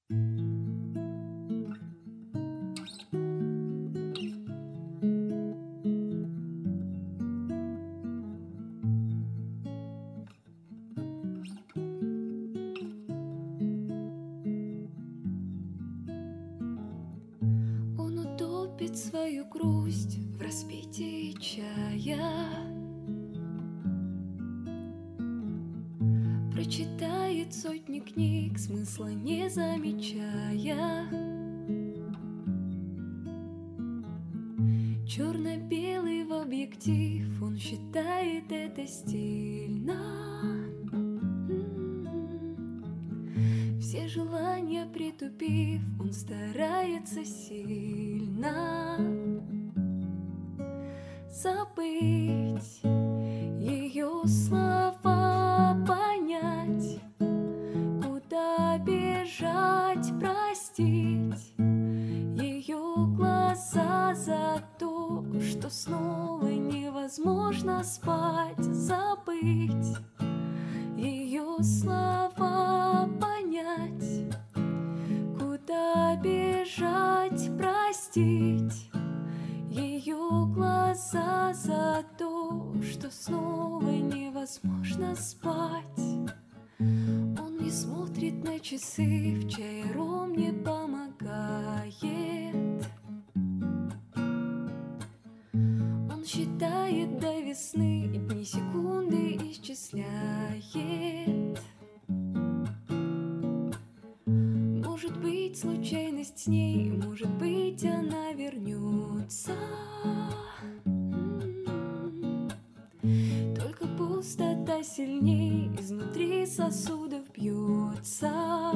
Он утопит свою грусть в распитии чая, прочитает сотни книг, смысла не замечая. Черно-белый в объектив, он считает это стильно. Все желания притупив, он старается сильно забыть ее слова, понять, куда бежать, простить ее глаза за то, что снова невозможно спать, забыть ее слова, понять, куда бежать, простить ее глаза за то, что снова невозможно спать. Он не смотрит на часы, в чай ром не помогает. Он считает до весны, дни, секунды исчисляет. Может быть, случайность с ней, может быть, она вернется. Только пустота сильней изнутри сосудов бьется.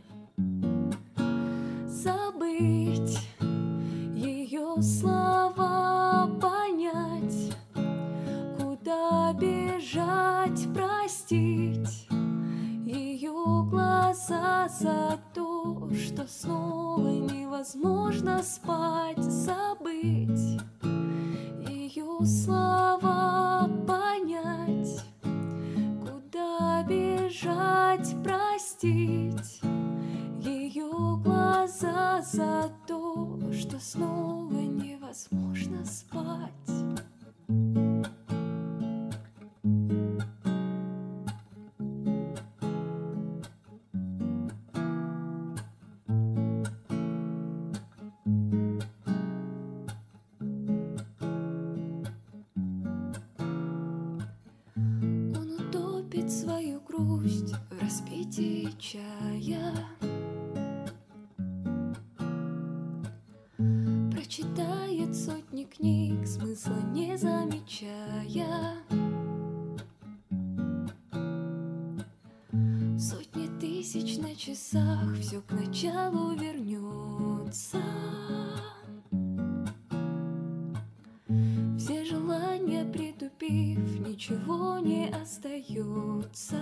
Забыть ее слова, понять, куда бежать, простить ее глаза за то, что снова невозможно спать, забыть ее слова, понять, куда бежать, простить ее глаза за то, что снова невозможно спать. Свою грусть в распитии чая, прочитает сотни книг, смысла не замечая. Сотни тысяч на часах, все к началу вернется. Все желания притупив, ничего не остается.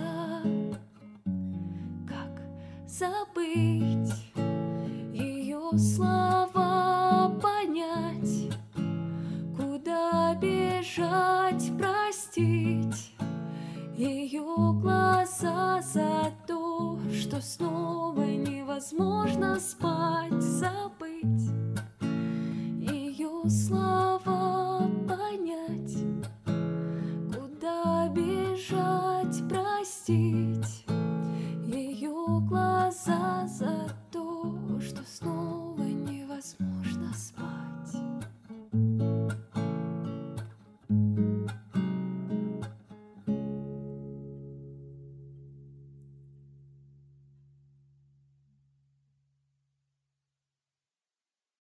Как забыть ее слова, понять, куда бежать, простить ее глаза за то, что снова невозможно спать, забыть ее слова, понять, куда бежать, простить ее глаза